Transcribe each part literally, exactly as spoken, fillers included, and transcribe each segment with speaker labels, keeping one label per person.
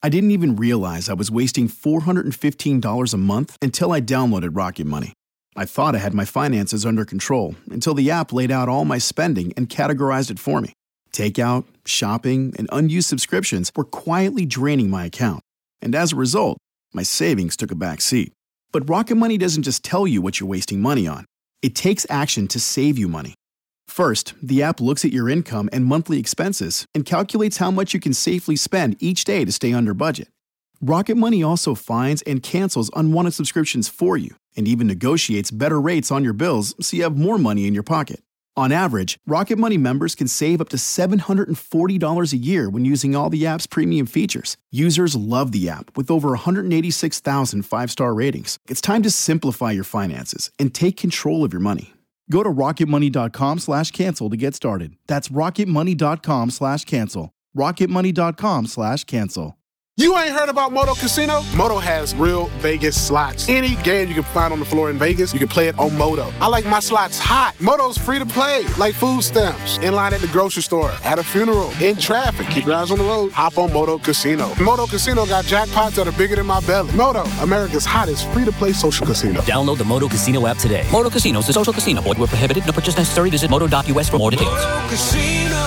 Speaker 1: I didn't even realize I was wasting four hundred fifteen dollars a month until I downloaded Rocket Money. I thought I had my finances under control until the app laid out all my spending and categorized it for me. Takeout, shopping, and unused subscriptions were quietly draining my account. And as a result, my savings took a back seat. But Rocket Money doesn't just tell you what you're wasting money on. It takes action to save you money. First, the app looks at your income and monthly expenses and calculates how much you can safely spend each day to stay under budget. Rocket Money also finds and cancels unwanted subscriptions for you and even negotiates better rates on your bills so you have more money in your pocket. On average, Rocket Money members can save up to seven hundred forty dollars a year when using all the app's premium features. Users love the app with over one hundred eighty-six thousand five-star ratings. It's time to simplify your finances and take control of your money. Go to rocketmoney.com slash cancel to get started. That's rocketmoney.com slash cancel. rocketmoney.com slash cancel.
Speaker 2: You ain't heard about Moto Casino? Moto has real Vegas slots. Any game you can find on the floor in Vegas, you can play it on Moto. I like my slots hot. Moto's free to play, like food stamps. In line at the grocery store, at a funeral, in traffic. Keep your eyes on the road. Hop on Moto Casino. Moto Casino got jackpots that are bigger than my belly. Moto, America's hottest free-to-play social casino.
Speaker 3: Download the Moto Casino app today. Moto Casino is a social casino. Void where prohibited. No purchase necessary. Visit moto dot u s for more details.
Speaker 4: Moto Casino,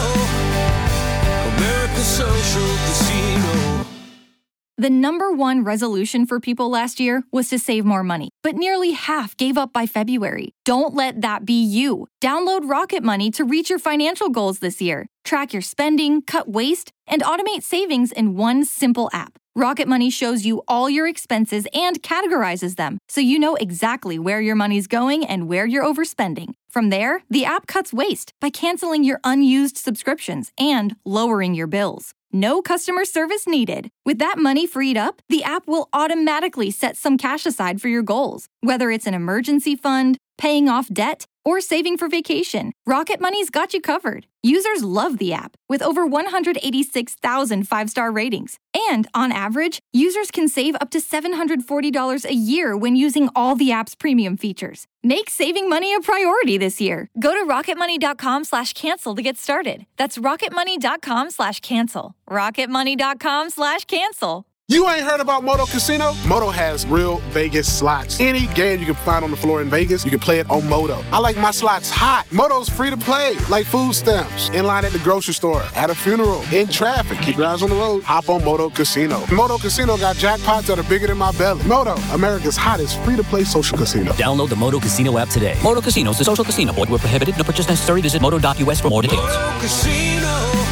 Speaker 4: America's social casino.
Speaker 5: The number one resolution for people last year was to save more money, but nearly half gave up by February. Don't let that be you. Download Rocket Money to reach your financial goals this year. Track your spending, cut waste, and automate savings in one simple app. Rocket Money shows you all your expenses and categorizes them, so you know exactly where your money's going and where you're overspending. From there, the app cuts waste by canceling your unused subscriptions and lowering your bills. No customer service needed. With that money freed up, the app will automatically set some cash aside for your goals. Whether it's an emergency fund, paying off debt, or saving for vacation, Rocket Money's got you covered. Users love the app, with over one hundred eighty-six thousand five-star ratings. And, on average, users can save up to seven hundred forty dollars a year when using all the app's premium features. Make saving money a priority this year. Go to rocketmoney.com slash cancel to get started. That's rocketmoney.com slash cancel. rocketmoney.com slash cancel.
Speaker 2: You ain't heard about Moto Casino? Moto has real Vegas slots. Any game you can find on the floor in Vegas, you can play it on Moto. I like my slots hot. Moto's free to play, like food stamps. In line at the grocery store, at a funeral, in traffic. Keep your eyes on the road. Hop on Moto Casino. Moto Casino got jackpots that are bigger than my belly. Moto, America's hottest free-to-play social casino.
Speaker 3: Download the Moto Casino app today. Moto Casino is a social casino. Void where prohibited. No purchase necessary. Visit moto dot u s for more details.
Speaker 4: Moto Casino,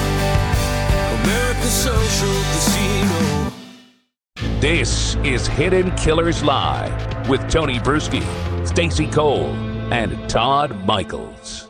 Speaker 4: America's social casino.
Speaker 6: This is Hidden Killers Live with Tony Bruschi, Stacey Cole, and Todd Michaels.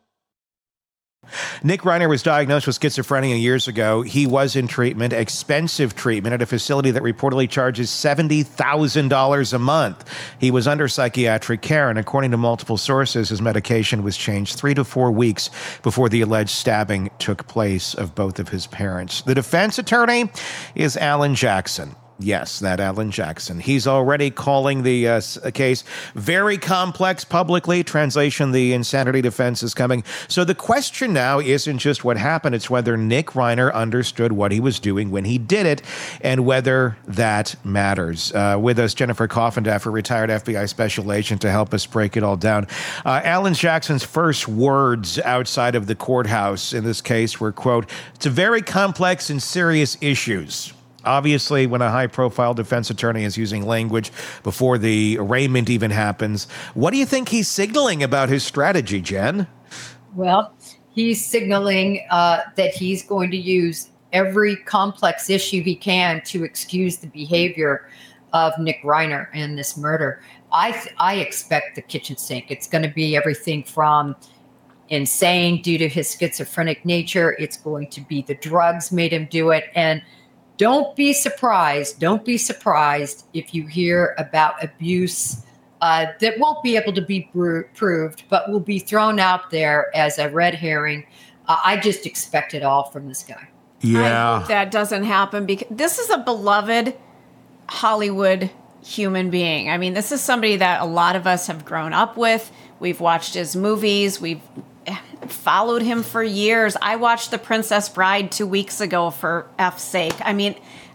Speaker 7: Nick Reiner was diagnosed with schizophrenia years ago. He was in treatment, expensive treatment, at a facility that reportedly charges seventy thousand dollars a month. He was under psychiatric care, and according to multiple sources, his medication was changed three to four weeks before the alleged stabbing took place of both of his parents. The defense attorney is Alan Jackson. Yes, that Alan Jackson. He's already calling the uh, case very complex publicly. Translation, the insanity defense is coming. So the question now isn't just what happened, it's whether Nick Reiner understood what he was doing when he did it and whether that matters. Uh, with us, Jennifer Coffendaff, a retired F B I special agent, to help us break it all down. Uh, Alan Jackson's first words outside of the courthouse in this case were, quote, "It's a very complex and serious issues." Obviously, when a high-profile defense attorney is using language before the arraignment even happens, what do you think he's signaling about his strategy, Jen?
Speaker 8: Well, he's signaling uh, that he's going to use every complex issue he can to excuse the behavior of Nick Reiner in this murder. I th- I expect the kitchen sink. It's going to be everything from insane due to his schizophrenic nature. It's going to be the drugs made him do it. And Don't be surprised. Don't be surprised if you hear about abuse uh, that won't be able to be bro- proved, but will be thrown out there as a red herring. Uh, I just expect it all from this guy.
Speaker 7: Yeah.
Speaker 9: I hope that doesn't happen because this is a beloved Hollywood human being. I mean, this is somebody that a lot of us have grown up with. We've watched his movies. We've followed him for years. I watched The Princess Bride two weeks ago for F's sake. I mean,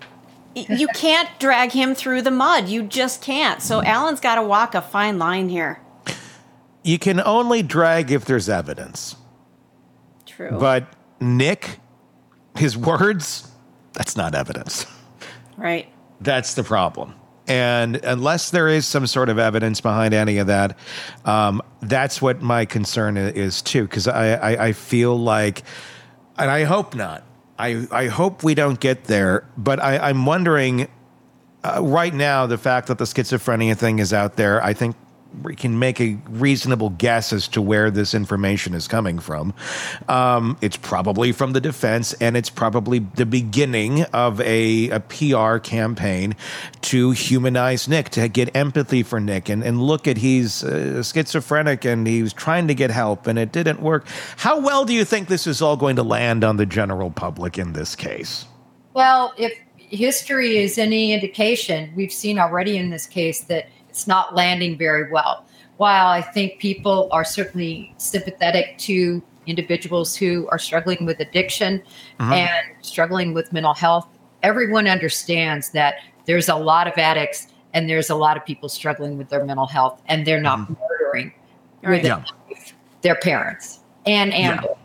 Speaker 9: you can't drag him through the mud. You just can't. So Alan's got to walk a fine line here.
Speaker 7: You can only drag if there's evidence.
Speaker 9: True.
Speaker 7: But Nick, his words, that's not evidence.
Speaker 9: Right.
Speaker 7: That's the problem. And unless there is some sort of evidence behind any of that, um, that's what my concern is too. Because I, I, I feel like, and I hope not, I, I hope we don't get there. But I, I'm wondering uh, right now, the fact that the schizophrenia thing is out there, I think we can make a reasonable guess as to where this information is coming from. Um, it's probably from the defense, and it's probably the beginning of a, a P R campaign to humanize Nick, to get empathy for Nick, and, and look at he's uh, schizophrenic and he was trying to get help and it didn't work. How well do you think this is all going to land on the general public in this case?
Speaker 8: Well, if history is any indication, we've seen already in this case that it's not landing very well. While I think people are certainly sympathetic to individuals who are struggling with addiction mm-hmm. and struggling with mental health, everyone understands that there's a lot of addicts and there's a lot of people struggling with their mental health, and they're not mm-hmm. murdering
Speaker 9: right.
Speaker 8: yeah. their parents and and.
Speaker 7: Yeah.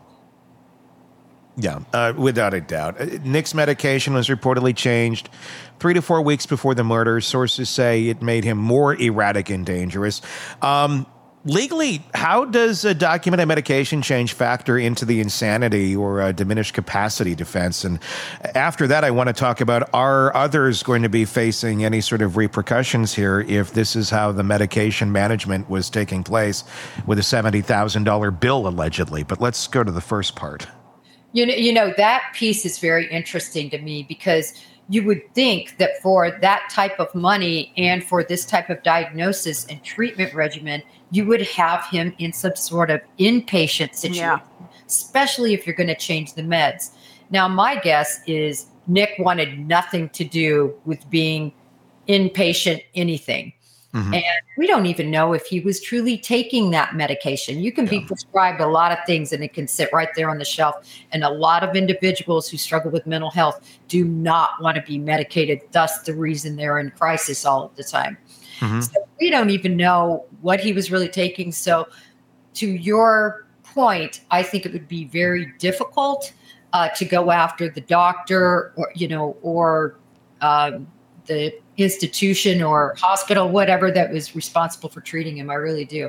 Speaker 7: Yeah, uh, without a doubt. Uh, Nick's medication was reportedly changed three to four weeks before the murder. Sources say it made him more erratic and dangerous. Um, legally, how does a documented medication change factor into the insanity or uh, diminished capacity defense? And after that, I want to talk about, are others going to be facing any sort of repercussions here if this is how the medication management was taking place with a seventy thousand dollars bill, allegedly? But let's go to the first part.
Speaker 8: You know, you know, that piece is very interesting to me, because you would think that for that type of money and for this type of diagnosis and treatment regimen, you would have him in some sort of inpatient situation, yeah. especially if you're going to change the meds. Now, my guess is Nick wanted nothing to do with being inpatient anything. Mm-hmm. And we don't even know if he was truly taking that medication. You can yeah. be prescribed a lot of things and it can sit right there on the shelf. And a lot of individuals who struggle with mental health do not want to be medicated. Thus, the reason they're in crisis all of the time. Mm-hmm. So we don't even know what he was really taking. So to your point, I think it would be very difficult uh, to go after the doctor or, you know, or um, the institution or hospital, whatever, that was responsible for treating him. I really do.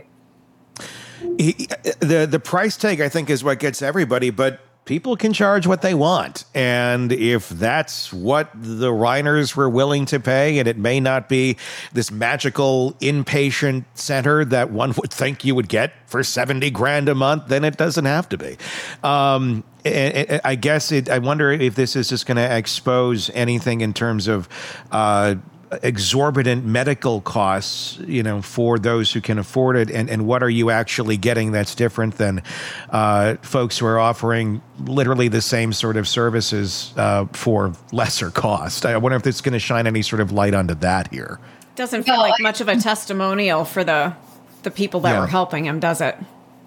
Speaker 7: He, the the price tag, I think, is what gets everybody, but people can charge what they want. And if that's what the Reiners were willing to pay, and it may not be this magical inpatient center that one would think you would get for seventy grand a month, then it doesn't have to be. Um, and I guess it, I wonder if this is just going to expose anything in terms of uh, exorbitant medical costs, you know, for those who can afford it, and, and what are you actually getting that's different than uh, folks who are offering literally the same sort of services uh, for lesser cost. I wonder if this is going to shine any sort of light onto that here.
Speaker 9: Doesn't feel like much of a testimonial for the the people that yeah. were helping him, does it?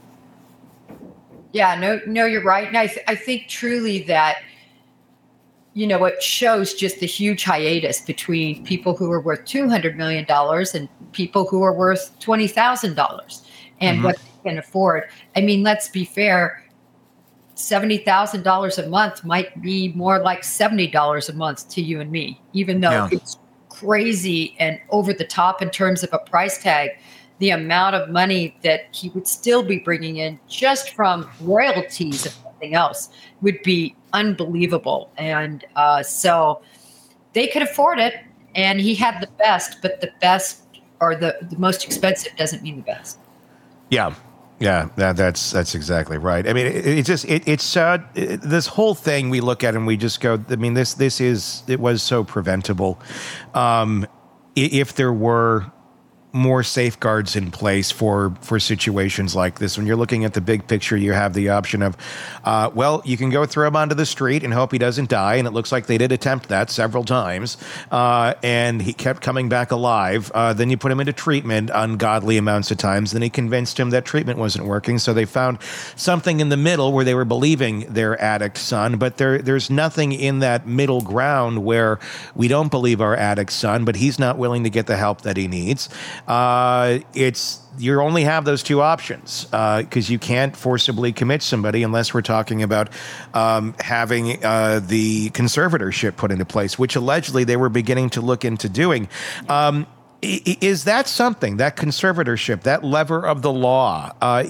Speaker 8: Yeah, no, no, you're right. And I, th- I think truly that, you know, it shows just the huge hiatus between people who are worth two hundred million dollars and people who are worth twenty thousand dollars and mm-hmm. what they can afford. I mean, let's be fair. seventy thousand dollars a month might be more like seventy dollars a month to you and me, even though yeah. it's crazy and over the top in terms of a price tag. The amount of money that he would still be bringing in just from royalties and nothing else would be unbelievable. And uh, so they could afford it, and he had the best, but the best or the, the most expensive doesn't mean the best.
Speaker 7: Yeah. Yeah, that, that's that's exactly right. I mean, it, it just it, it's uh, it, this whole thing we look at and we just go. I mean, this this is it was so preventable. Um, if there were more safeguards in place for for situations like this. When you're looking at the big picture, you have the option of, uh, well, you can go throw him onto the street and hope he doesn't die, and it looks like they did attempt that several times, uh, and he kept coming back alive. Uh, then you put him into treatment ungodly amounts of times, then he convinced him that treatment wasn't working, so they found something in the middle where they were believing their addict son, but there there's nothing in that middle ground where we don't believe our addict son, but he's not willing to get the help that he needs. Uh, it's you only have those two options because uh, you can't forcibly commit somebody unless we're talking about um, having uh, the conservatorship put into place, which allegedly they were beginning to look into doing. Um, Is that something, that conservatorship, that lever of the law, uh,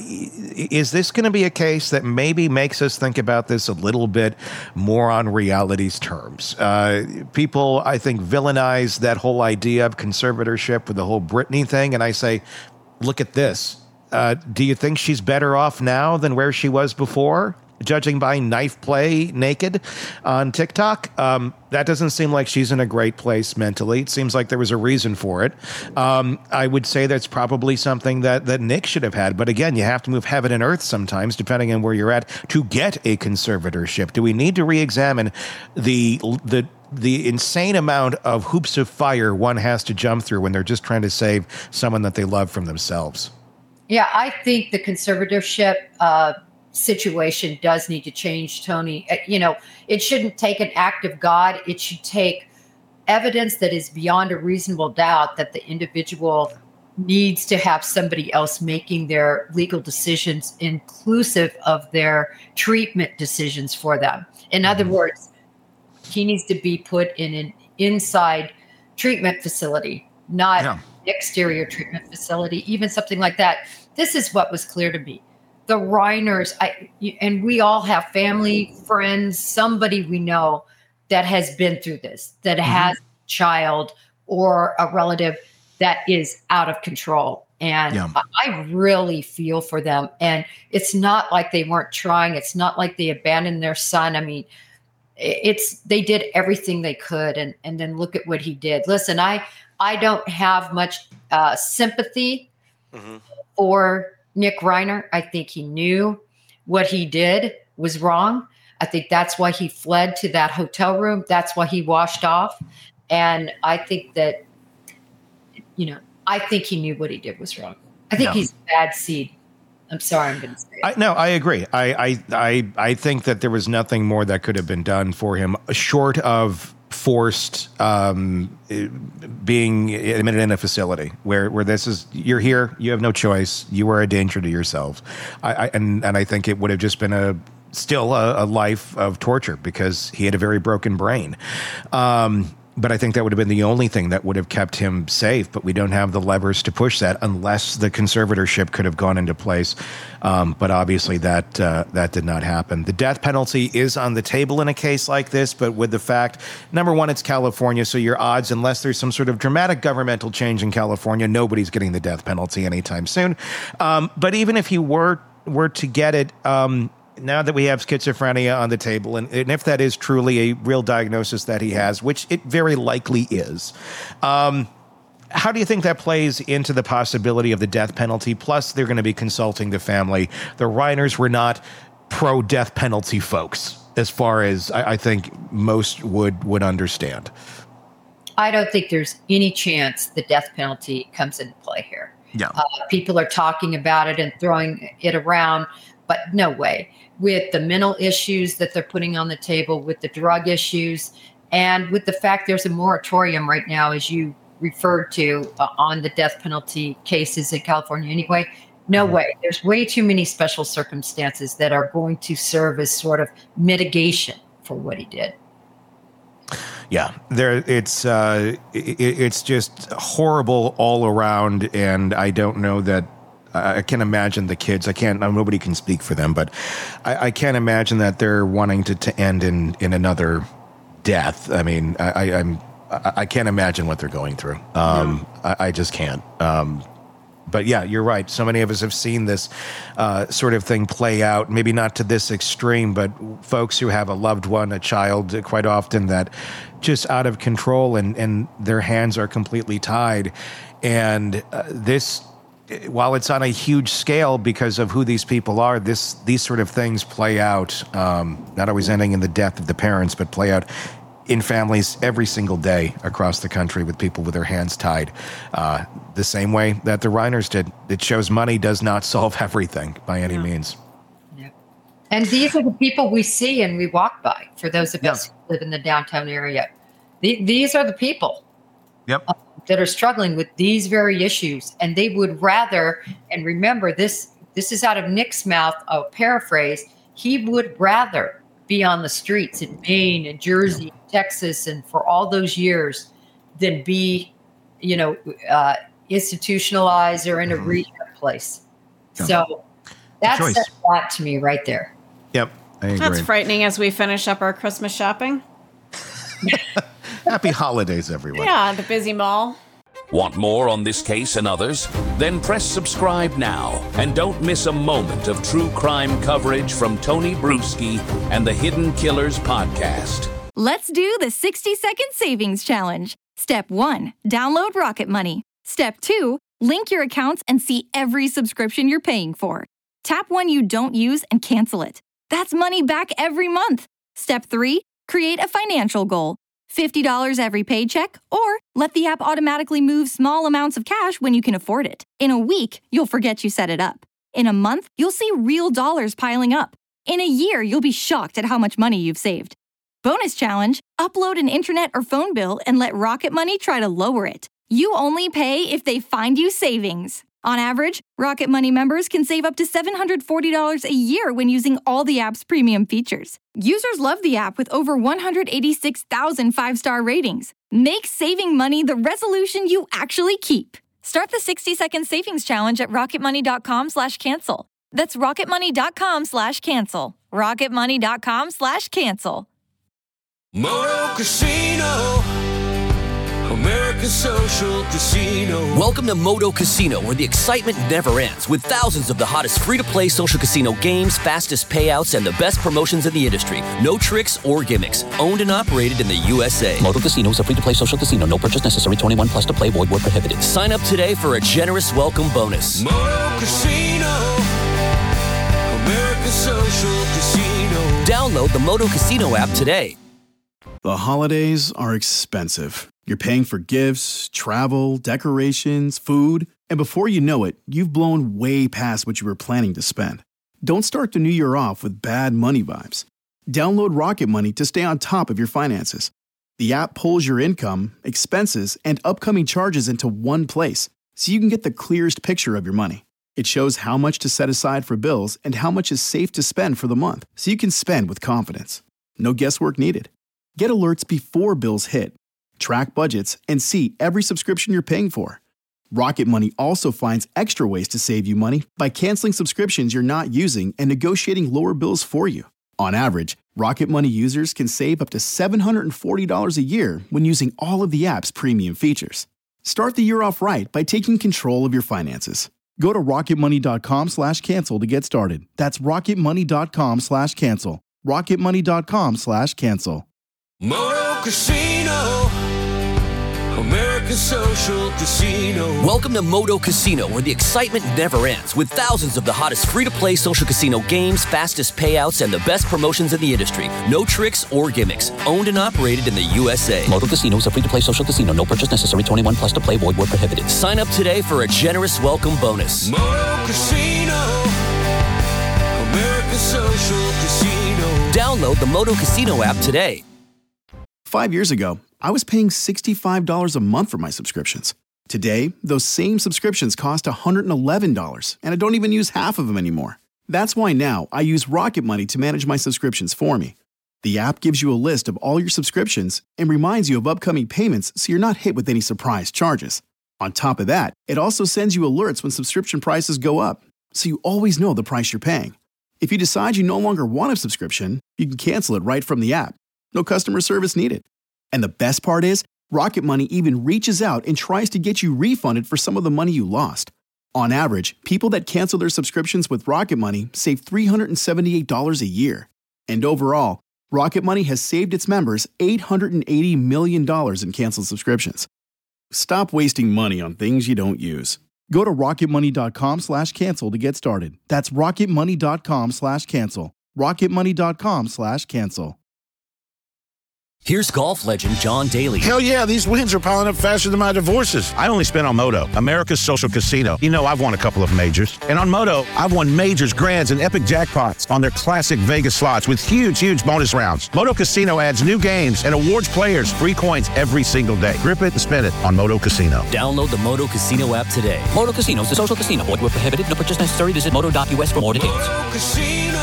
Speaker 7: is this going to be a case that maybe makes us think about this a little bit more on reality's terms? Uh, people, I think, villainize that whole idea of conservatorship with the whole Britney thing, and I say, look at this. Uh, do you think she's better off now than where she was before? Judging by knife play naked on TikTok, um, that doesn't seem like she's in a great place mentally. It seems like there was a reason for it. Um, I would say that's probably something that, that Nick should have had. But again, you have to move heaven and earth sometimes, depending on where you're at, to get a conservatorship. Do we need to re-examine the the the insane amount of hoops of fire one has to jump through when they're just trying to save someone that they love from themselves?
Speaker 8: Yeah, I think the conservatorship uh, situation does need to change, Tony. Uh, you know, it shouldn't take an act of God. It should take evidence that is beyond a reasonable doubt that the individual needs to have somebody else making their legal decisions, inclusive of their treatment decisions for them. In other words, he needs to be put in an inside treatment facility, not yeah. exterior treatment facility, even something like that. This is what was clear to me. The Reiners, I, and we all have family, friends, somebody we know that has been through this, that mm-hmm. has a child or a relative that is out of control. And yeah. I really feel for them. And it's not like they weren't trying. It's not like they abandoned their son. I mean, it's they did everything they could. And, and then look at what he did. Listen, I, I don't have much uh, sympathy mm-hmm. for Nick Reiner. I think he knew what he did was wrong. I think that's why he fled to that hotel room. That's why he washed off. And I think that, you know, I think he knew what he did was wrong. I think no. he's a bad seed. I'm sorry, I'm going to say it.
Speaker 7: I, no, I agree. I, I, I, I think that there was nothing more that could have been done for him short of forced um, being admitted in a facility where, where this is, you're here, you have no choice, you are a danger to yourself. I, I and, and I think it would have just been a still a, a life of torture because he had a very broken brain. Um, But I think that would have been the only thing that would have kept him safe. But we don't have the levers to push that unless the conservatorship could have gone into place. Um, but obviously that uh, that did not happen. The death penalty is on the table in a case like this. But with the fact, number one, it's California. So your odds, unless there's some sort of dramatic governmental change in California, nobody's getting the death penalty anytime soon. Um, but even if you were were to get it, um, now that we have schizophrenia on the table, and, and if that is truly a real diagnosis that he has, which it very likely is, um, how do you think that plays into the possibility of the death penalty? Plus, they're going to be consulting the family. The Reiners were not pro-death penalty folks, as far as I, I think most would would understand.
Speaker 8: I don't think there's any chance the death penalty comes into play here.
Speaker 7: Yeah,
Speaker 8: uh, people are talking about it and throwing it around, but no way. With the mental issues that they're putting on the table, with the drug issues, and with the fact there's a moratorium right now, as you referred to, uh, on the death penalty cases in California anyway, no mm-hmm. way. There's way too many special circumstances that are going to serve as sort of mitigation for what he did.
Speaker 7: Yeah, there. It's uh, it, it's just horrible all around, and I don't know that. I can't imagine the kids. I can't. Nobody can speak for them, but I, I can't imagine that they're wanting to, to end in, in another death. I mean, I, I, I'm I can't imagine what they're going through. Um, I, I just can't. Um, but yeah, you're right. So many of us have seen this uh, sort of thing play out, maybe not to this extreme, but folks who have a loved one, a child, uh, quite often that just out of control and, and their hands are completely tied. And uh, this, while it's on a huge scale because of who these people are, this these sort of things play out, um, not always ending in the death of the parents, but play out in families every single day across the country with people with their hands tied, uh, the same way that the Reiners did. It shows money does not solve everything by any yeah. means.
Speaker 8: Yeah. And these are the people we see and we walk by, for those of yeah. us who live in the downtown area. The, these are the people
Speaker 7: yep.
Speaker 8: uh, that are struggling with these very issues. And they would rather, and remember this, this is out of Nick's mouth, a paraphrase, he would rather be on the streets in Maine and Jersey, yeah. Texas, and for all those years than be, you know, uh, institutionalized or in a mm-hmm. rehab place. Yeah. So that says a lot to me right there.
Speaker 7: Yep, I agree.
Speaker 9: That's frightening as we finish up our Christmas shopping.
Speaker 7: Happy holidays, everyone.
Speaker 9: Yeah, the busy mall.
Speaker 6: Want more on this case and others? Then press subscribe now and don't miss a moment of true crime coverage from Tony Bruschi and the Hidden Killers podcast.
Speaker 5: Let's do the sixty second savings challenge. Step one, download Rocket Money. Step two, link your accounts and see every subscription you're paying for. Tap one you don't use and cancel it. That's money back every month. Step three, create a financial goal. fifty dollars every paycheck, or let the app automatically move small amounts of cash when you can afford it. In a week, you'll forget you set it up. In a month, you'll see real dollars piling up. In a year, you'll be shocked at how much money you've saved. Bonus challenge, upload an internet or phone bill and let Rocket Money try to lower it. You only pay if they find you savings. On average, Rocket Money members can save up to seven hundred forty dollars a year when using all the app's premium features. Users love the app with over one hundred eighty-six thousand five-star ratings. Make saving money the resolution you actually keep. Start the sixty second savings challenge at rocketmoney.com slash cancel. That's rocketmoney.com slash cancel. rocketmoney.com slash cancel.
Speaker 4: Moto Casino, American Social Casino.
Speaker 3: Welcome to Moto Casino, where the excitement never ends, with thousands of the hottest free-to-play social casino games, fastest payouts, and the best promotions in the industry. No tricks or gimmicks. Owned and operated in the U S A. Moto Casino is a free-to-play social casino. No purchase necessary. twenty-one plus to play. Void where prohibited. Sign up today for a generous welcome bonus.
Speaker 4: Moto Casino, American Social Casino.
Speaker 3: Download the Moto Casino app today.
Speaker 1: The holidays are expensive. You're paying for gifts, travel, decorations, food, and before you know it, you've blown way past what you were planning to spend. Don't start the new year off with bad money vibes. Download Rocket Money to stay on top of your finances. The app pulls your income, expenses, and upcoming charges into one place, so you can get the clearest picture of your money. It shows how much to set aside for bills and how much is safe to spend for the month, so you can spend with confidence. No guesswork needed. Get alerts before bills hit. Track budgets and see every subscription you're paying for. Rocket Money also finds extra ways to save you money by canceling subscriptions you're not using and negotiating lower bills for you. On average, Rocket Money users can save up to seven hundred forty dollars a year when using all of the app's premium features. Start the year off right by taking control of your finances. Go to rocketmoney.com slash cancel to get started. That's rocketmoney.com slash cancel. rocketmoney.com slash cancel.
Speaker 4: Moto Casino, American Social Casino.
Speaker 3: Welcome to Moto Casino, where the excitement never ends, with thousands of the hottest free-to-play social casino games, fastest payouts, and the best promotions in the industry. No tricks or gimmicks. Owned and operated in the U S A. Moto Casino is a free-to-play social casino. No purchase necessary. twenty-one plus to play. Void where prohibited. Sign up today for a generous welcome bonus.
Speaker 4: Moto Casino, American Social Casino.
Speaker 3: Download the Moto Casino app today.
Speaker 1: Five years ago, I was paying sixty-five dollars a month for my subscriptions. Today, those same subscriptions cost one hundred eleven dollars, and I don't even use half of them anymore. That's why now I use Rocket Money to manage my subscriptions for me. The app gives you a list of all your subscriptions and reminds you of upcoming payments so you're not hit with any surprise charges. On top of that, it also sends you alerts when subscription prices go up, so you always know the price you're paying. If you decide you no longer want a subscription, you can cancel it right from the app. No customer service needed. And the best part is, Rocket Money even reaches out and tries to get you refunded for some of the money you lost. On average, people that cancel their subscriptions with Rocket Money save three hundred seventy-eight dollars a year. And overall, Rocket Money has saved its members eight hundred eighty million dollars in canceled subscriptions. Stop wasting money on things you don't use. Go to rocketmoney.com slash cancel to get started. That's rocketmoney.com slash cancel. rocketmoney.com slash cancel.
Speaker 3: Here's golf legend John Daly.
Speaker 10: Hell yeah, these wins are piling up faster than my divorces. I only spent on Moto, America's social casino. You know, I've won a couple of majors. And on Moto, I've won majors, grands, and epic jackpots on their classic Vegas slots with huge, huge bonus rounds. Moto Casino adds new games and awards players free coins every single day. Grip it and spin it on Moto Casino.
Speaker 3: Download the Moto Casino app today. Moto Casino is a social casino. Void where prohibited. No purchase necessary. Visit moto dot u s for more details.
Speaker 4: Moto Casino,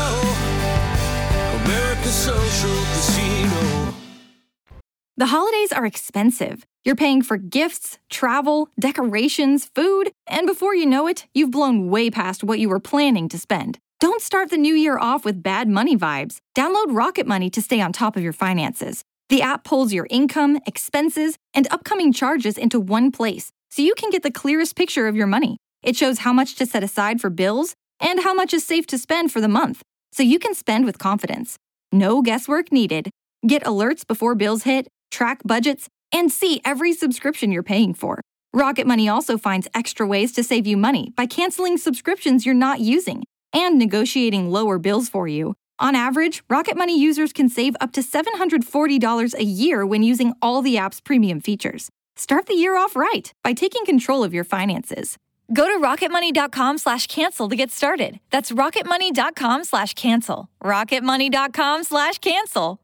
Speaker 4: America's social casino.
Speaker 5: The holidays are expensive. You're paying for gifts, travel, decorations, food, and before you know it, you've blown way past what you were planning to spend. Don't start the new year off with bad money vibes. Download Rocket Money to stay on top of your finances. The app pulls your income, expenses, and upcoming charges into one place, so you can get the clearest picture of your money. It shows how much to set aside for bills and how much is safe to spend for the month, so you can spend with confidence. No guesswork needed. Get alerts before bills hit, track budgets, and see every subscription you're paying for. Rocket Money also finds extra ways to save you money by canceling subscriptions you're not using and negotiating lower bills for you. On average, Rocket Money users can save up to seven hundred forty dollars a year when using all the app's premium features. Start the year off right by taking control of your finances. Go to rocketmoney.com slash cancel to get started. That's rocketmoney.com slash cancel. rocketmoney.com slash cancel.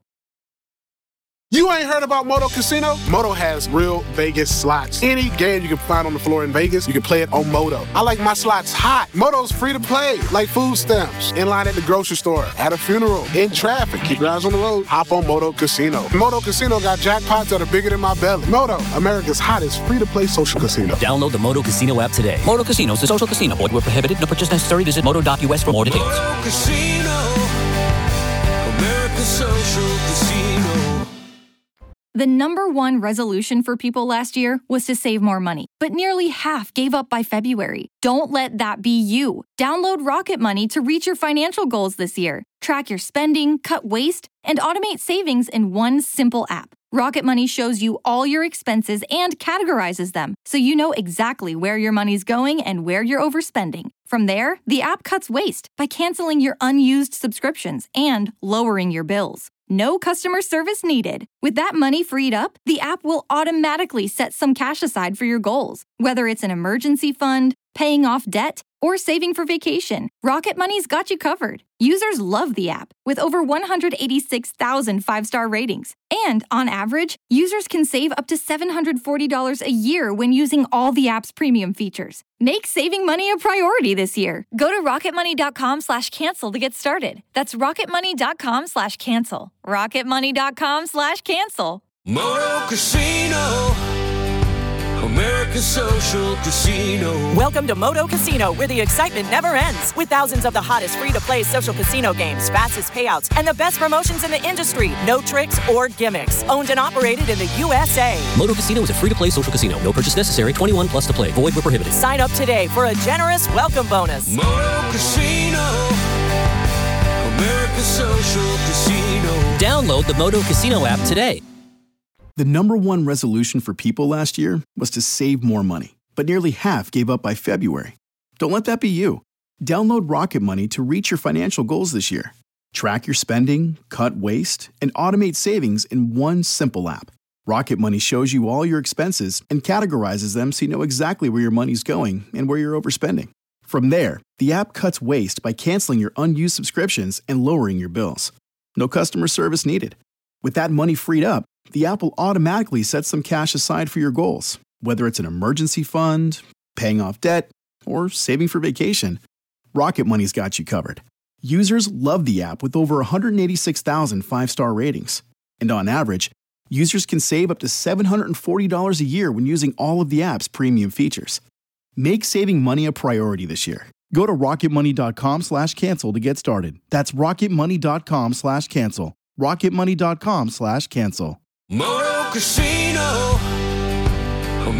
Speaker 2: You ain't heard about Moto Casino? Moto has real Vegas slots. Any game you can find on the floor in Vegas, you can play it on Moto. I like my slots hot. Moto's free to play, like food stamps. In line at the grocery store, at a funeral, in traffic. Keep your eyes on the road. Hop on Moto Casino. Moto Casino got jackpots that are bigger than my belly. Moto, America's hottest free-to-play social casino.
Speaker 3: Download the Moto Casino app today. Moto Casino is a social casino. Void where prohibited. No purchase necessary. Visit moto dot u s for more details.
Speaker 4: Moto Casino, America's social casino.
Speaker 5: The number one resolution for people last year was to save more money, but nearly half gave up by February. Don't let that be you. Download Rocket Money to reach your financial goals this year. Track your spending, cut waste, and automate savings in one simple app. Rocket Money shows you all your expenses and categorizes them, so you know exactly where your money's going and where you're overspending. From there, the app cuts waste by canceling your unused subscriptions and lowering your bills. No customer service needed. With that money freed up, the app will automatically set some cash aside for your goals. Whether it's an emergency fund, paying off debt, or saving for vacation, Rocket Money's got you covered. Users love the app, with over one hundred eighty-six thousand five-star ratings. And on average, users can save up to seven hundred forty dollars a year when using all the app's premium features. Make saving money a priority this year. Go to rocketmoney.com slash cancel to get started. That's rocketmoney.com slash cancel. rocketmoney.com slash cancel.
Speaker 4: Moto Casino, America's social casino.
Speaker 11: Welcome to Moto Casino, where the excitement never ends. With thousands of the hottest free-to-play social casino games, fastest payouts, and the best promotions in the industry. No tricks or gimmicks. Owned and operated in the U S A.
Speaker 3: Moto Casino is a free-to-play social casino. No purchase necessary. twenty-one plus to play. Void where prohibited.
Speaker 11: Sign up today for a generous welcome bonus.
Speaker 4: Moto Casino, America's social casino.
Speaker 3: Download the Moto Casino app today.
Speaker 1: The number one resolution for people last year was to save more money, but nearly half gave up by February. Don't let that be you. Download Rocket Money to reach your financial goals this year. Track your spending, cut waste, and automate savings in one simple app. Rocket Money shows you all your expenses and categorizes them so you know exactly where your money's going and where you're overspending. From there, the app cuts waste by canceling your unused subscriptions and lowering your bills. No customer service needed. With that money freed up, the app will automatically set some cash aside for your goals, whether it's an emergency fund, paying off debt, or saving for vacation. Rocket Money's got you covered. Users love the app with over one hundred eighty-six thousand five-star ratings. And on average, users can save up to seven hundred forty dollars a year when using all of the app's premium features. Make saving money a priority this year. Go to rocketmoney.com slash cancel to get started. That's rocketmoney.com slash cancel. rocketmoney.com slash cancel.
Speaker 4: Moto Casino, America's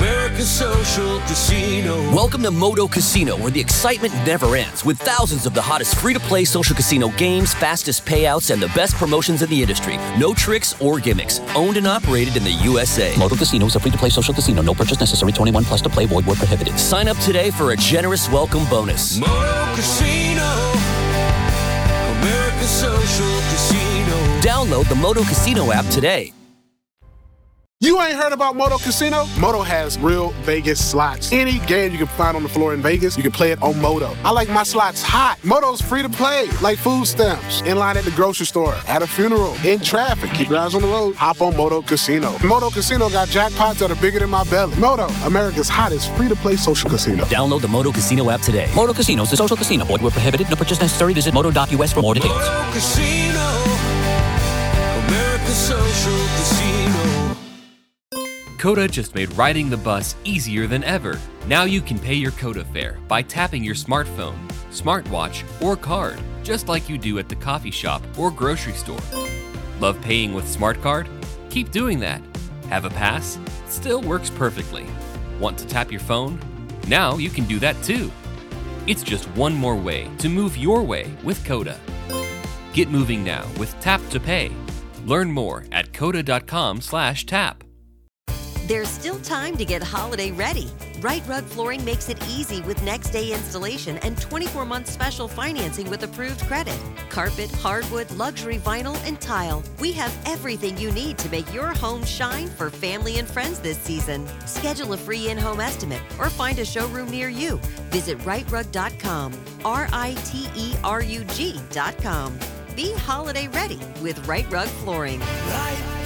Speaker 4: America's Social Casino.
Speaker 3: Welcome to Moto Casino, where the excitement never ends, with thousands of the hottest free-to-play social casino games, fastest payouts, and the best promotions in the industry. No tricks or gimmicks. Owned and operated in the U S A.
Speaker 12: Moto Casino is a free-to-play social casino. No purchase necessary. twenty-one plus to play. Void where prohibited.
Speaker 3: Sign up today for a generous welcome bonus.
Speaker 4: Moto Casino. America's Social Casino.
Speaker 3: Download the Moto Casino app today.
Speaker 2: You ain't heard about Moto Casino? Moto has real Vegas slots. Any game you can find on the floor in Vegas, you can play it on Moto. I like my slots hot. Moto's free to play, like food stamps. In line at the grocery store, at a funeral, in traffic. Keep your eyes on the road. Hop on Moto Casino. Moto Casino got jackpots that are bigger than my belly. Moto, America's hottest free-to-play social casino.
Speaker 3: Download the Moto Casino app today.
Speaker 12: Moto Casino is a social casino. Void where prohibited. No purchase necessary. Visit moto dot U S for more details.
Speaker 4: Moto Casino. America's Social Casino.
Speaker 13: Coda just made riding the bus easier than ever. Now you can pay your Coda fare by tapping your smartphone, smartwatch, or card, just like you do at the coffee shop or grocery store. Love paying with Smart Card? Keep doing that. Have a pass? Still works perfectly. Want to tap your phone? Now you can do that too. It's just one more way to move your way with Coda. Get moving now with Tap to Pay. Learn more at coda dot com slash tap.
Speaker 14: There's still time to get holiday ready. Right Rug Flooring makes it easy with next day installation and twenty-four month special financing with approved credit. Carpet, hardwood, luxury vinyl, and tile. We have everything you need to make your home shine for family and friends this season. Schedule a free in-home estimate or find a showroom near you. Visit right rug dot com, R I T E R U G dot com. Be holiday ready with Right Rug Flooring.
Speaker 4: Right.